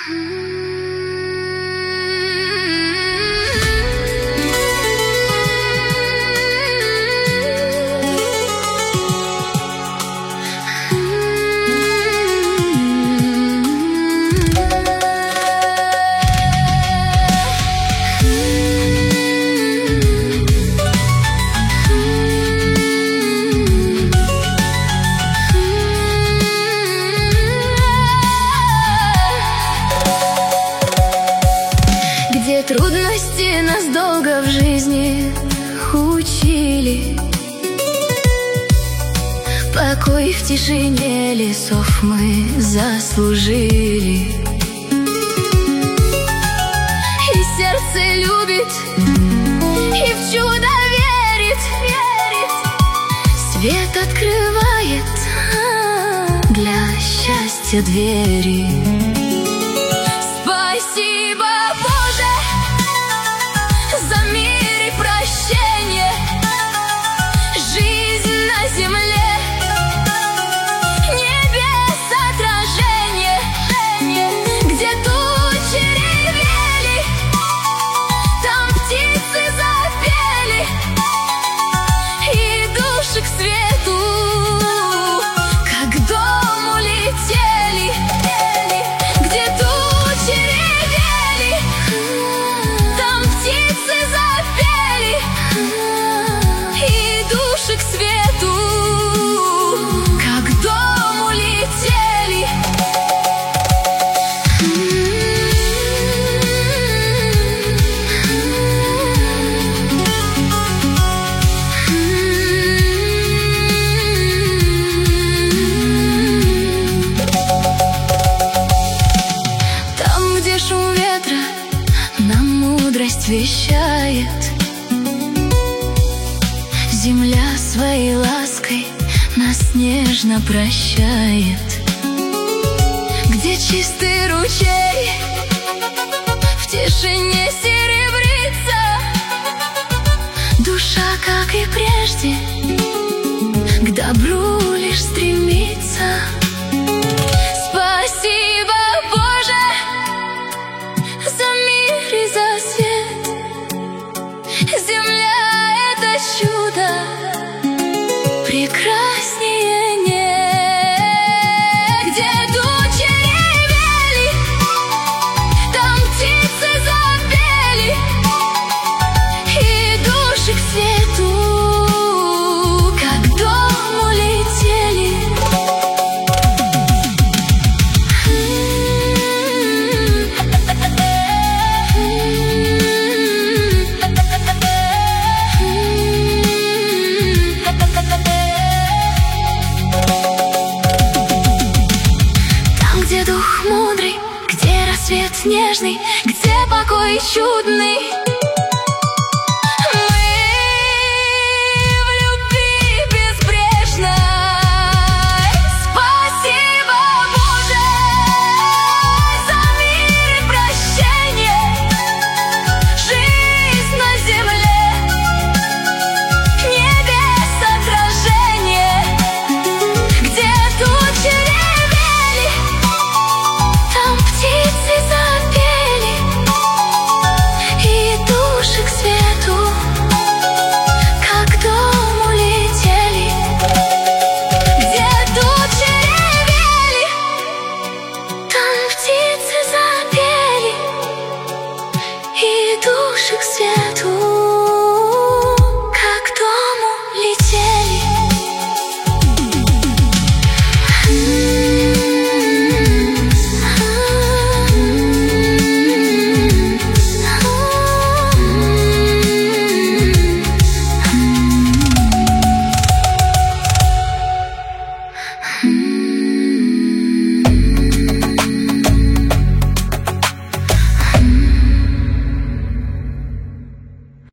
Где трудности нас долго в жизни учили, покой в тишине лесов мы заслужили. И сердце любит, и в чудо верит. Свет открывает для счастья двери. Спасибо, Боже, за мир и прощение, жизнь на земле, небес отражение, где тучи ревели, там птицы запели, и души к свету, как к дому летели, где тучи ревели, там птицы запели, и души к свету, как к дому летели. Там, где шум ветра нам мудрость вещает, земля своей лаской нас нежно прощает. Где чистый ручей в тишине серебрится, душа, как и прежде, к добру лишь стремится. Спасибо, Боже, за мир и за свет. Земля — это чудо, прекраснее нет. Где тучи ревели, там птицы запели, и души к свету, как к дому летели. Там, где дух мудрый, где рассвет нежный, где покой чудный, мы в любви безбрежной. Спасибо, Боже, за мир и прощение, жизнь на земле, небес отражение, где тучи ревели, там птицы запели, и души к свету, как к дому летели. Где тучи ревели, там птицы запели, и души к свету, как к дому летели. Mm-hmm.